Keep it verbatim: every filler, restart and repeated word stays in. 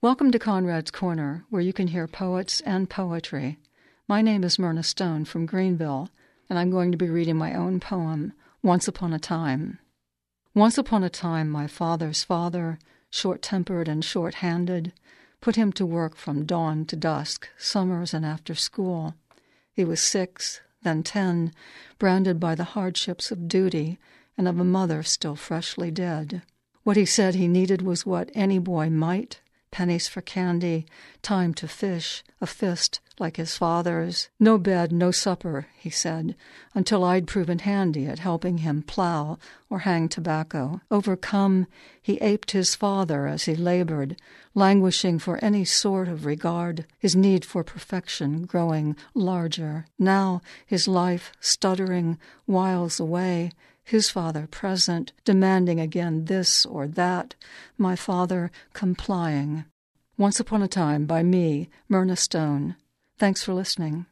Welcome to Conrad's Corner, where you can hear poets and poetry. My name is Myrna Stone from Greenville, and I'm going to be reading my own poem, Once Upon a Time. Once upon a time, my father's father, short-tempered and short-handed, put him to work from dawn to dusk, summers and after school. He was six, then ten, branded by the hardships of duty and of a mother still freshly dead. What he said he needed was what any boy might: pennies for candy, time to fish, a fist like his father's. No bed, no supper, he said, until I'd proven handy at helping him plow or hang tobacco. Overcome, he aped his father as he labored, languishing for any sort of regard, his need for perfection growing larger. Now, his life stuttering whiles away, his father present, demanding again this or that, my father complying. Once Upon a Time by me, Myrna Stone. Thanks for listening.